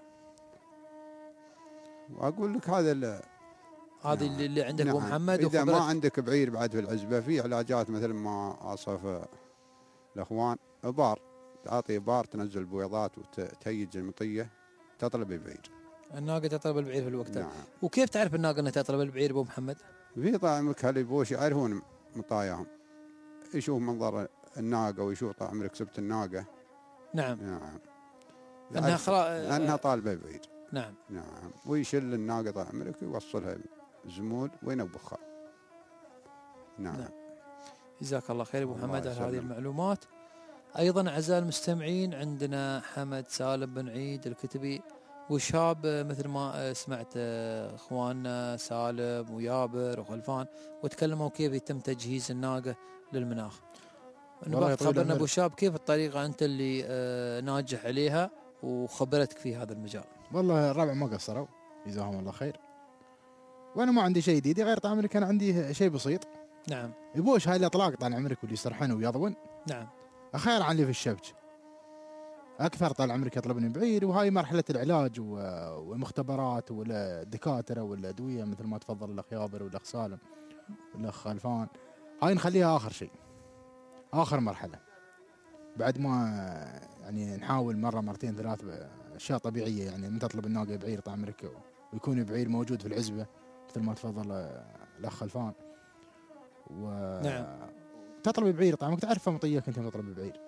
واقول لك هذا اللي هذه نعم. اللي عندك ابو نعم. محمد. اذا ما عندك بعير بعد في العزبه في علاجات مثل ما اوصف الاخوان. ابار تعطي ابار تنزل بويضات وتهيج المطيه تطلب بعير. الناقه تطلب البعير في الوقت. نعم. وكيف تعرف الناقه انها تطلب البعير ابو محمد؟ في طعمك هالبوش يعرفون مطاياهم، يشوف منظر الناقه ويشوف طعمك سبت الناقه. نعم. نعم. انها خلاص انها طالبه بعير. نعم. نعم. ويشل الناقه طعمك ويوصلها زمول وينوخها. نعم. نعم. جزاك الله خير ابو محمد على هذه المعلومات. ايضا اعزائي المستمعين عندنا حمد سالم بن عيد الكتبي وشاب مثل ما سمعت اخواننا سالم ويابر وخلفان وتكلموا كيف يتم تجهيز الناقه للمناخ. نبغى تخبرنا ابو شاب كيف الطريقه انت اللي ناجح عليها وخبرتك في هذا المجال. والله الربع ما قصروا جزاهم الله خير، وانا ما عندي شيء جديد غير طال عمرك انا عندي شيء بسيط. نعم. يبوش هاي الاطلاق طال عمرك واللي يسرحن ويضون. نعم. اخير عن اللي في الشبج اكثر طال عمرك يطلبني بعير، وهاي مرحله العلاج والمختبرات ولا الدكاتره ولا ادويه مثل ما تفضل الاخ يابر والاخ سالم والاخ خلفان، هاي نخليها اخر شيء اخر مرحله بعد ما يعني نحاول مره مرتين ثلاث اشياء طبيعيه. يعني من تطلب الناقه بعير طال عمرك ويكون بعير موجود في العزبه مثل ما تفضل الاخ خلفان و نعم. تطلب بعير طال عمرك تعرف مطيك انت تطلب بعير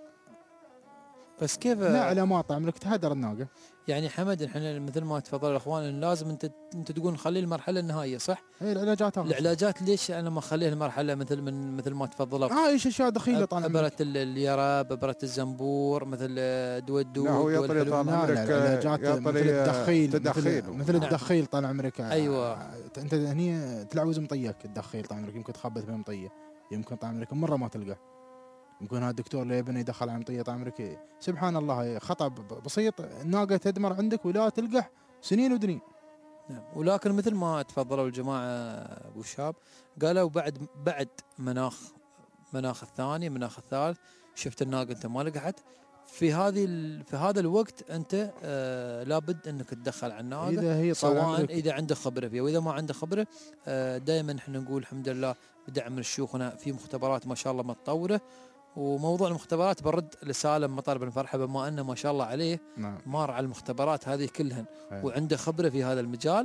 بس كيف لا علامات طال عمرك تهدر الناقه. يعني حمد احنا مثل ما تفضل الاخوان إن لازم انت انت تقول نخلي المرحله النهائيه صح؟ اي العلاجات هذه العلاجات ليش انا ما اخليها المرحله مثل من مثل ما تفضل اه ايش اشياء دخيله طال عمرك ابره اليراب ابره الزنبور مثل دواء الدود. لا هو يطري طال عمرك العلاجات مثل الدخيل تدخيل مثل, مثل الدخيل طال عمرك. ايوه انت هني تلعوز مطيك الدخيل طال عمرك يمكن تخبط في مطيه يمكن طال عمرك مره ما تلقى، يمكن هذا الدكتور اللي يبني يدخل على مطيه طال عمرك سبحان الله خطا بسيط الناقه تدمر عندك ولا تلقح سنين ودنين. نعم. ولكن مثل ما تفضلوا الجماعه ابو شاب قالوا بعد بعد مناخ مناخ الثاني مناخ الثالث شفت الناقه انت ما لقحت في هذه في هذا الوقت انت آه لابد انك تدخل على الناقه إذا هي سواء اذا عندك خبره فيها واذا ما عندك خبره. آه دائما احنا نقول الحمد لله بدعم من شيوخنا في مختبرات ما شاء الله متطوره. وموضوع المختبرات برد لسالم مطر بن فرحه بما انه ما شاء الله عليه نعم. مار على المختبرات هذه كلهن أيه. وعنده خبره في هذا المجال.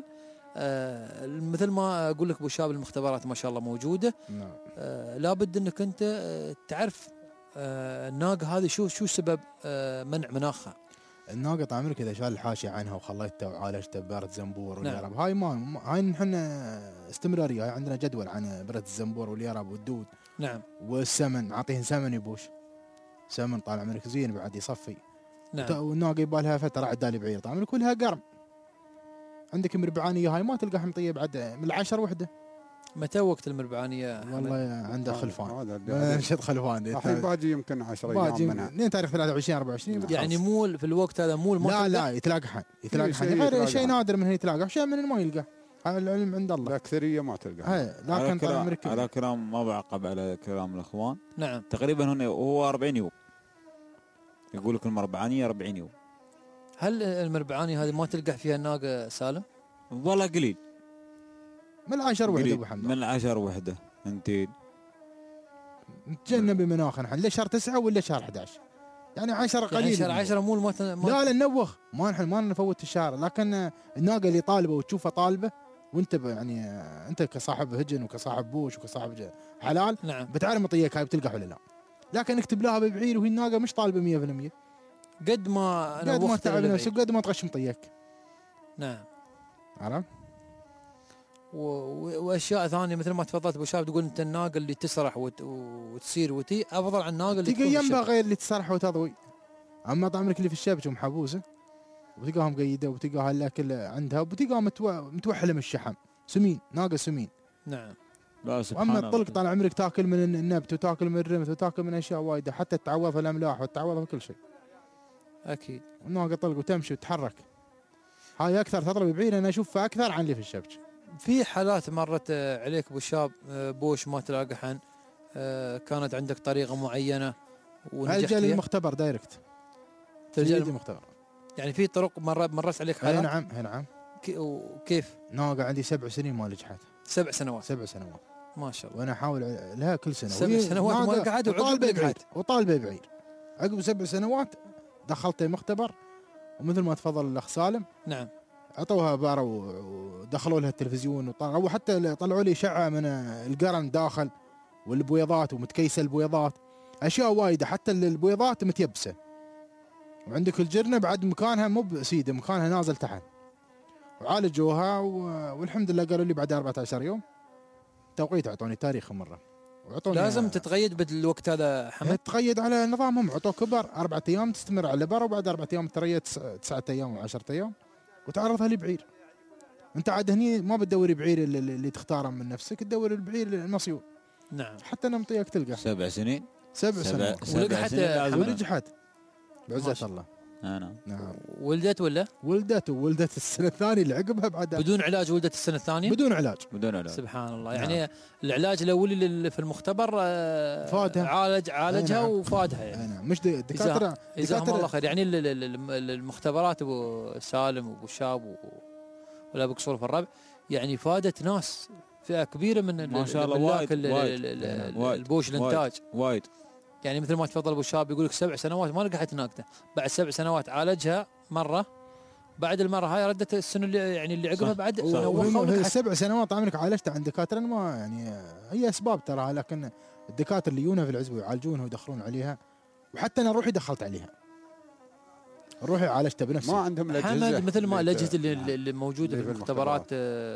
آه مثل ما اقول لك ابو شاب المختبرات ما شاء الله موجوده. نعم. آه لابد انك انت آه تعرف آه الناقه هذه شو شو سبب آه منع مناخها. الناقه طال عمرك اذا شال الحاشيه عنها وخليتها وعالجتها ببرد زنبور نعم. واليرب هاي ما هاي نحن استمراريه. هاي عندنا جدول عن برد الزنبور واليرب والدود. نعم. والسمن نعطيهن سمن يبوش سمن طال عمرك زين بعد يصفي. نعم. والناقه يبال لها فتره عدالي بعير طال عمرك كلها قرم. عندك مربعانيه هاي ما تلقى حمطيه بعد من العشر وحده. متى وقت المربعانيه؟ والله عنده خلفان هذا نشد خلفان الحين باجي يمكن عشرة ايام منها لين تاريخ ثلاثة وعشرين أربعة وعشرين يعني مو في الوقت هذا مو لا لا يتلاقحن يتلاقحن غير شيء نادر من هي يتلاقح شيء من ما يلقى. هذا العلم عند الله. الأكثرية ما تلقى. لكن طال عمرك على كلام ما بعقب على كلام الأخوان. نعم. تقريبا هنا هو أربعين يوم يقول لك المربعانية أربعين يوم. هل المربعانية هذه ما تلقح فيها الناقة سالم؟ والله قليل من العشر وحدة أبو حمد من العشر وحدة انتين نتجنب مناخ نحن ليش شهر تسعة ولا شهر أحد عشر يعني عشرة قليل. يعني عشرة مو الموت... لا لا نوخ، ما نحن ما نفوت الشهر، لكن الناقه اللي طالبه وتشوفها طالبه وانت يعني انت كصاحب هجن وكصاحب بوش وكصاحب حلال نعم. بتعرف مطيك هاي بتلقح ولا لا. لكن اكتب لها ببعير وهي الناقه مش طالبه مية بالمية. قد ما قد ما تعب نفسك قد ما تغش مطيك. نعم. عرفت؟ و... واشياء ثانيه مثل ما تفضلت ابو شاب تقول انت الناقه اللي تسرح وت... وتصير وتي افضل عن الناقه اللي تلقى يمها غير اللي تسرح وتضوي. اما طعمك اللي في الشبك ومحبوسه وتلقاها مقيده وتلقاها الاكل عندها وتلقاها متو... متوحله من الشحم سمين، ناقه سمين. نعم. واما الطلق طال عمرك تاكل من النبت وتاكل من الرمث وتاكل من اشياء وايده حتى تتعوض في الاملاح وتتعوض في كل شيء. اكيد. الناقه طلق وتمشي وتتحرك. هاي اكثر تضرب بعير انا اشوفها اكثر عن اللي في الشبك. في حالات مرت عليك ابو شاب بوش ما تلاقى حن كانت عندك طريقه معينه ونجحت فيها؟ المختبر دايركت. تلجأ المختبر. يعني في طرق مرت مرت عليك حالات؟ نعم هي نعم. وكيف؟ ناقه عندي سبع سنين ما نجحت. سبع سنوات. سبع سنوات. ما شاء الله. وانا احاول لها كل سنه. سبع سنوات ما قعد وطالبه بعير وطالبه بعير. عقب سبع سنوات دخلت مختبر ومثل ما تفضل الاخ سالم. نعم. عطوها بارة ودخلوا لها التلفزيون وطلعوا حتى طلعوا لي اشعه من القرن داخل والبويضات ومتكيسه البويضات اشياء وايده حتى البويضات متيبسه. وعندك الجرنه بعد مكانها مو بسيده مكانها نازل تحت. وعالجوها والحمد لله قالوا لي بعد أربعة عشر يوم توقيت اعطوني تاريخ مره. لازم تتقيد بالوقت هذا حمد؟ تقيد على نظامهم عطوك كبر أربعة ايام تستمر على البر وبعد أربعة ايام تريت تسعة ايام وعشرة ايام وتعرضها لبعير. انت عاد هني ما بتدور بعير اللي, اللي تختاره من نفسك تدور البعير المصيون. نعم. حتى انا مطيك تلقى. سبع سنين. سبع سنين. ونجحت ونجحت بعزة الله. انا نعم. ولدت ولا؟ ولدت وولدت السنه الثانيه اللي عقبها بعد. بدون علاج ولدت السنه الثانيه؟ بدون علاج. بدون علاج. سبحان الله. نعم. يعني العلاج الاولي في المختبر فادها. عالج عالجها نعم. وفادها يعني. نعم. مش دكاتره جزاهم الله خير. يعني المختبرات ابو سالم وابو شاب ولا ابو قصور في الربع يعني فادت ناس فئه كبيره من ما شاء الله وايد البوش الانتاج وايد. يعني مثل ما تفضل ابو شاب يقول لك سبع سنوات ما لقحت ناقته، بعد سبع سنوات عالجها مره، بعد المره هاي ردت السنه اللي يعني اللي عقبها بعد نوخها. سبع سنوات عمرك عالجتها عند دكاتره ما يعني هي اسباب تراها، لكن الدكاتره اللي يجونها في العزبه ويعالجونها ويدخلون عليها، وحتى انا روحي دخلت عليها. روحي عالجتها بنفسي. ما عندهم الاجهزه مثل ما الاجهزه اللي, اللي موجوده في المختبرات.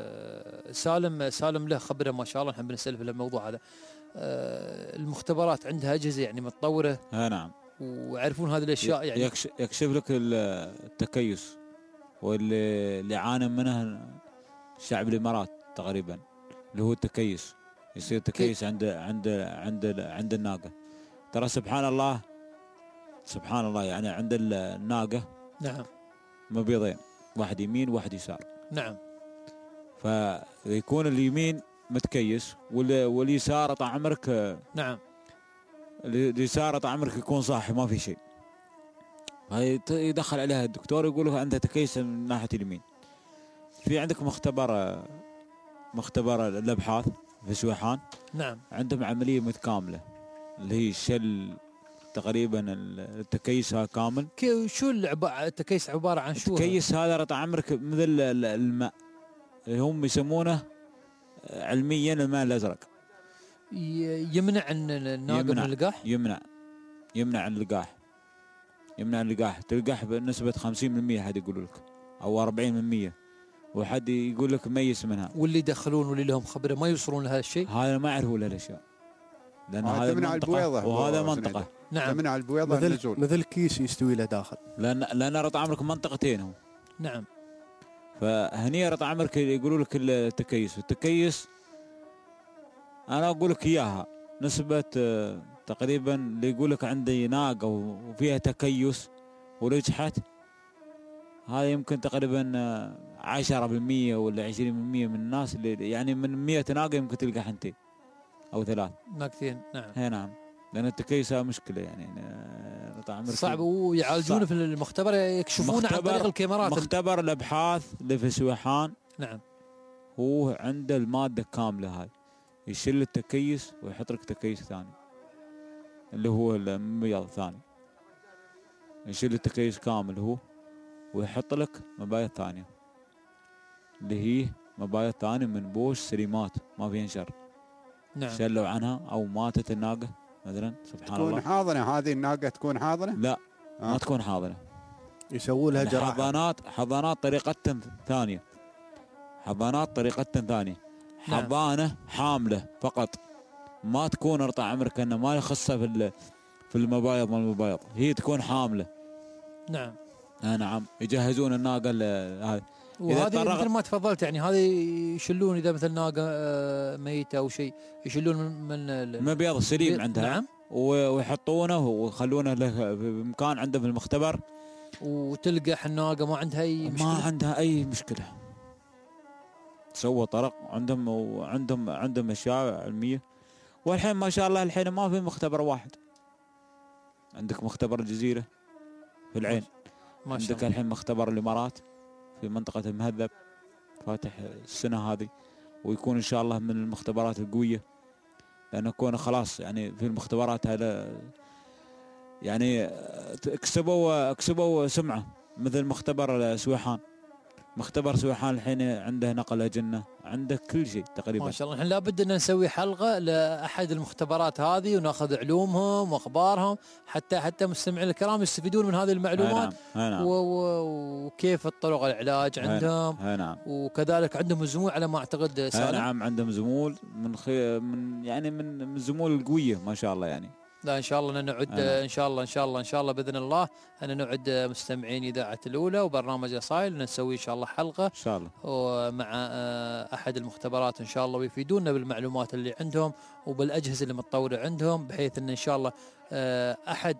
سالم سالم له خبره ما شاء الله، نحن بنسال في الموضوع هذا. المختبرات عندها اجهزه يعني متطوره. ها نعم. ويعرفون هذه الاشياء يعني يكشف لك التكيس واللي اللي عانى منه شعب الامارات تقريبا، اللي هو التكيس. يصير تكيس عند عند عند عند الناقه. ترى سبحان الله سبحان الله يعني عند الناقه نعم مبيضين، واحد يمين وواحد يسار. نعم. فيكون اليمين متكيس واليسار طال عمرك. نعم. اليسار طال عمرك يكون صاحي ما في شيء. هاي يدخل عليها الدكتور يقول له انت تكيس من ناحيه اليمين. في عندك مختبر مختبر الابحاث في سويحان. نعم. عندهم عمليه متكامله اللي هي الشل تقريبا التكيس هذا كامل. شو التكيس عباره عن شو؟ التكيس هذا طال عمرك مثل الماء اللي هم يسمونه علميا الماء الازرق. يمنع عن الناقه من اللقاح؟ يمنع يمنع عن اللقاح يمنع اللقاح. تلقاح بنسبه خمسين بالمئة حد يقول لك او أربعين بالمئة، وحد يقول لك ميس منها. واللي يدخلون واللي لهم خبره ما يوصلون لهذا الشيء. هذا ما يعرفوا له الاشياء لان هذا منطقه البويضة وهذا منطقه. نعم. منع البويضه مثل النزول. مثل كيس يستوي له داخل. لان لان رط عمرك منطقتين هو. نعم. فهني رط عمرك يقولوا لك التكيس. التكيس انا اقول لك اياها نسبه تقريبا اللي يقول لك عندي ناقه وفيها تكيس ونجحت، هذا يمكن تقريبا عشرة بالمئة ولا عشرين بالمئة من الناس اللي يعني من مئة ناقه يمكن تلقى حنتين او ثلاث ناقتين. نعم. هي نعم. لان التكيس مشكله يعني صعب ويعالجونه في المختبر يكشفونه عن طريق الكاميرات. مختبر الابحاث اللي في سويحان نعم هو عنده الماده كامله هاي، يشيل التكيس ويحط لك تكيس ثاني اللي هو المبيض ثاني. يشيل التكيس كامل هو، ويحط لك مبايض ثانيه اللي هي مبايض ثانيه من بوش سليمات ما في انشر. نعم. شلوا عنها او ماتت الناقه مثلا سبحان تكون الله. تكون حاضنه هذه الناقه تكون حاضنه؟ لا آه. ما تكون حاضنه، يسووا لها جراحه. حضانات حضانات طريقه ثانيه، حضانات طريقه ثانيه. نعم. حضانه حامله فقط، ما تكون ارطع عمرك انه ما يخصها في في المبايض. ما المبايض هي تكون حامله. نعم. آه نعم. يجهزون الناقه هذه، وهذه مثل ما تفضلت يعني هذه يشلون اذا مثل ناقه ميته او شيء يشلون من المبيض السليم عندها. نعم. ويحطونه ويخلونه له في مكان عنده في المختبر، وتلقح الناقه ما عندها اي مشكله. ما عندها اي مشكله. سووا طرق عندهم، وعندهم عندهم اشياء علميه. والحين ما شاء الله الحين ما في مختبر واحد. عندك مختبر الجزيره في العين، ما شاء عندك الله. الحين مختبر الامارات في منطقه المهذب فاتح السنه هذه، ويكون ان شاء الله من المختبرات القويه، لانه كونه خلاص يعني في المختبرات هذا يعني كسبوا كسبوا سمعه، مثل مختبر سويحان. مختبر سويحان الحين عنده نقل أجنة، عنده كل شيء تقريبا. ما شاء الله. الحين لابد ان نسوي حلقه لاحد المختبرات هذه وناخذ علومهم واخبارهم، حتى حتى مستمعين الكرام يستفيدون من هذه المعلومات. هاي نعم. وكيف الطرق العلاج عندهم. هاي نعم. وكذلك عندهم زمول على ما اعتقد سالم. نعم عندهم زمول من خي... من يعني من من الزمول القويه ما شاء الله يعني. لا ان شاء الله نعد ان شاء الله ان شاء الله ان شاء الله باذن الله ان نعد مستمعين اذاعه الاولى وبرنامج اصايل نسوي ان شاء الله حلقه ان شاء الله ومع احد المختبرات ان شاء الله، ويفيدونا بالمعلومات اللي عندهم وبالاجهزه اللي متطوره عندهم، بحيث ان ان شاء الله احد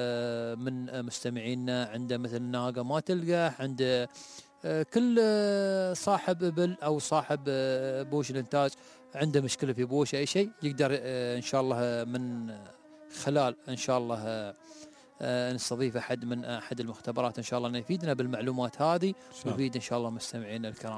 من مستمعينا عنده مثل ناقه ما تلقح، عنده كل صاحب ابل او صاحب بوش الانتاج عنده مشكله في بوش اي شيء، يقدر ان شاء الله من خلال ان شاء الله نستضيف احد من احد المختبرات ان شاء الله انه يفيدنا بالمعلومات هذه ويفيد ان شاء الله مستمعينا الكرام.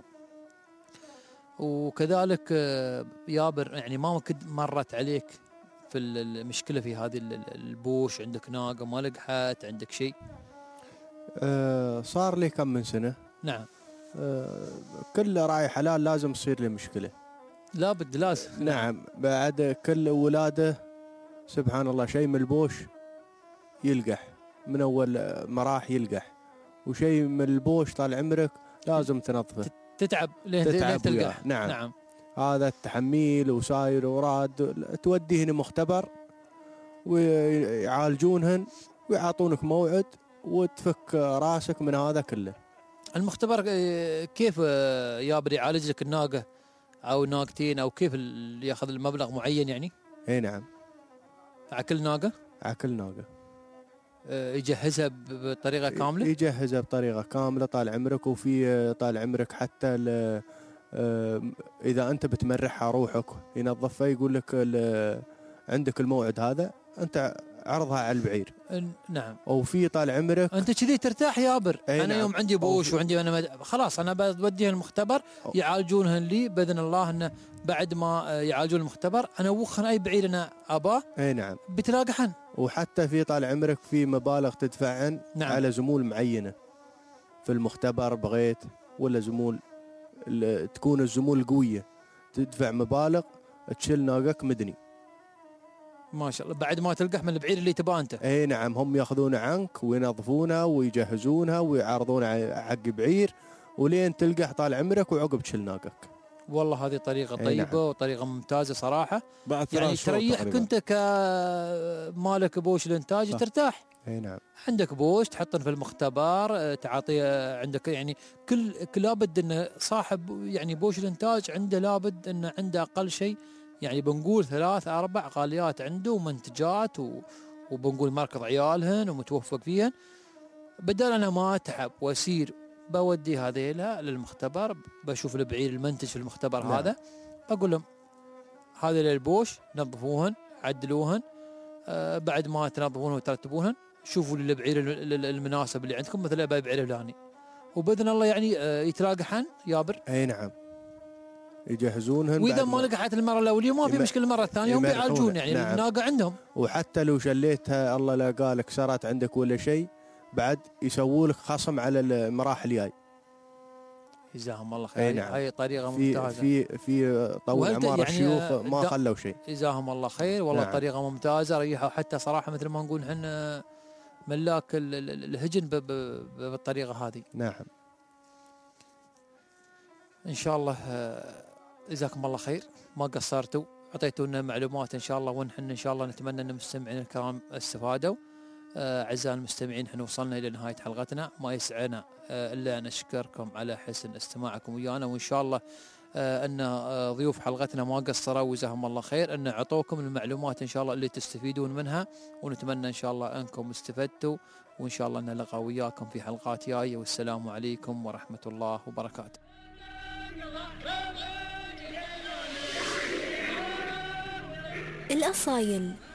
وكذلك يابر يعني ما قد مرت عليك في المشكله في هذه البوش، عندك ناقه ما لقحت، عندك شيء؟ أه صار لي كم من سنه. نعم. أه كل راعي حلال لازم تصير له مشكله. لابد لازم. نعم. بعد كل ولاده سبحان الله شيء من البوش يلقح، من اول مراح يلقح، وشيء من البوش طال عمرك لازم تنظفه. تتعب لين تلقح. نعم. نعم. هذا التحميل وساير وراد توديهن مختبر ويعالجونهن ويعطونك موعد وتفك راسك من هذا كله. المختبر كيف يابر يعالج لك الناقه او ناقتين او كيف ياخذ المبلغ معين يعني؟ اي نعم. على كل ناقه؟ على كل ناقه. يجهزها بطريقه كامله؟ يجهزها بطريقه كامله طال عمرك، وفي طال عمرك حتى اذا انت بتمرحها روحك ينظفها، يقول لك عندك الموعد هذا انت عرضها على البعير. نعم. وفي طال عمرك انت كذي ترتاح يابر. انا نعم. يوم عندي بوش وعندي انا مد... خلاص انا بوديها المختبر يعالجونهن لي باذن الله، انه بعد ما يعالجون المختبر انا اوخن اي بعير انا اباه. اي نعم. بتلاقحن. وحتى في طال عمرك في مبالغ تدفعن نعم. على زمول معينه في المختبر بغيت، ولا زمول تكون الزمول قويه تدفع مبالغ تشيل ناقك مدني. ما شاء الله. بعد ما تلقح من البعير اللي تباه انت. اي نعم. هم ياخذونه عنك وينظفونها ويجهزونها ويعرضونها حق بعير ولين تلقح طال عمرك وعقب تشيل ناقك. والله هذه طريقه طيبه نعم. وطريقه ممتازه صراحه. بعد يعني تريحك انت كمالك بوش الانتاج صح. ترتاح. اي نعم. عندك بوش تحطن في المختبر، تعطيه عندك يعني كل لابد ان صاحب يعني بوش الانتاج عنده لابد ان عنده اقل شيء يعني بنقول ثلاث اربع غاليات عنده ومنتجات و... وبنقول مركض عيالهن ومتوفق فيهن، بدل انا ما اتعب واسير بودي هذيلها للمختبر، بشوف البعير المنتج في المختبر نعم. هذا بقول لهم هذه للبوش نظفوهن عدلوهن، آه بعد ما تنظفوهن وترتبوهن شوفوا البعير المناسب اللي عندكم، مثلا بعير فلاني وباذن الله يعني آه يتلاقحن يابر. اي نعم. يجهزونهن، واذا ما لقحت المره الاوليه ما في مشكله المره الثانيه هم بيعالجون يعني نعم. الناقه عندهم. وحتى لو شليتها الله لا قالك صارت عندك ولا شيء بعد يسووا لك خصم على المراحل الجاي. جزاهم الله خير. نعم. هاي طريقه في ممتازه في في طول عمار يعني الشيوخ ما خلوا شيء. جزاهم الله خير والله. نعم. طريقه ممتازه ريحوا حتى صراحه مثل ما نقول احنا ملاك الهجن بالطريقه هذه. نعم ان شاء الله. جزاكم الله خير، ما قصرتوا، اعطيتونا معلومات ان شاء الله، ونحن ان شاء الله نتمنى ان المستمعين الكرام استفادوا. اعزائي المستمعين، احنا وصلنا الى نهايه حلقتنا، ما يسعنا الا ان نشكركم على حسن استماعكم ويانا، وان شاء الله ان ضيوف حلقتنا ما قصروا وجزاهم الله خير، ان اعطوكم المعلومات ان شاء الله اللي تستفيدون منها، ونتمنى ان شاء الله انكم استفدتوا، وان شاء الله نلقى وياكم في حلقات جايه، والسلام عليكم ورحمه الله وبركاته. الأصايل